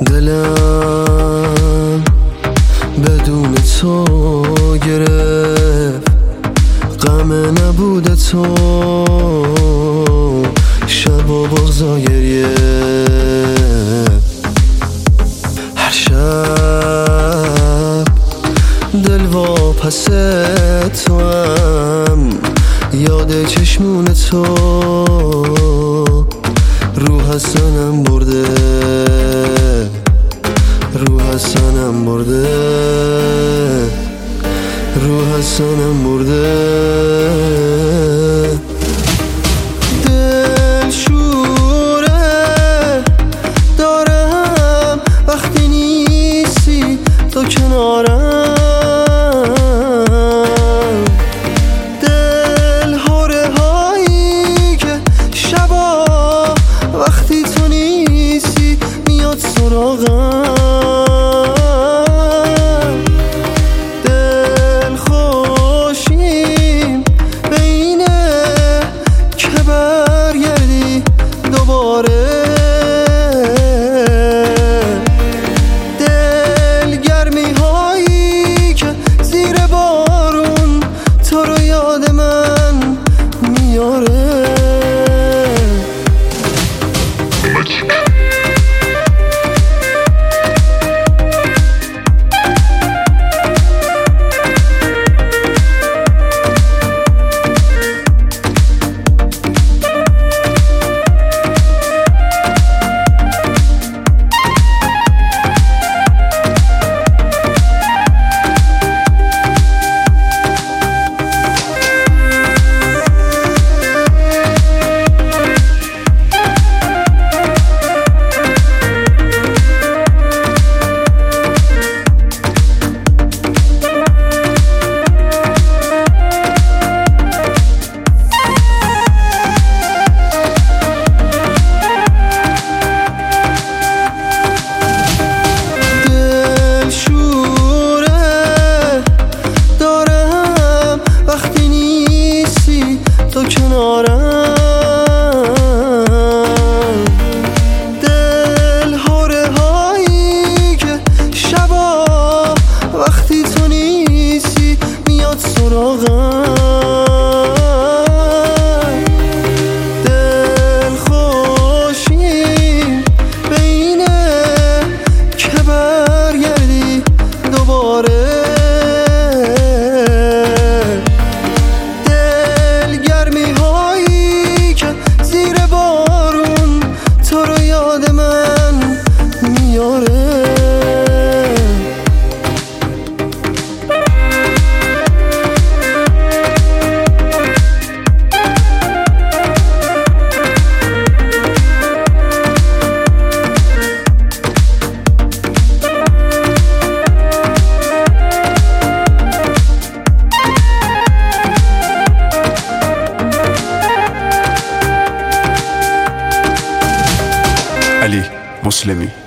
دلم بدون تو گرفت، غم نبود تو شب و بغضا گریه. هر شب دل واپس تو هم، یاد چشمون تو روح حسنم برده، روح حسنم برده، روح حسنم برده. دل شوره دارم وقتی نیستی تو کنارم، دل هاره هایی که شبا وقتی تو نیستی میاد سراغم. دل خوشیم به اینه که برگردی دوباره، دل گرمی هایی که زیر بارون تو رو یاد من میاره. تو کنارم، دل هاره هایی که شبا وقتی تو نیستی میاد سراغم. دل خوشیم به اینه که برگردی دوباره، علی مسلمی.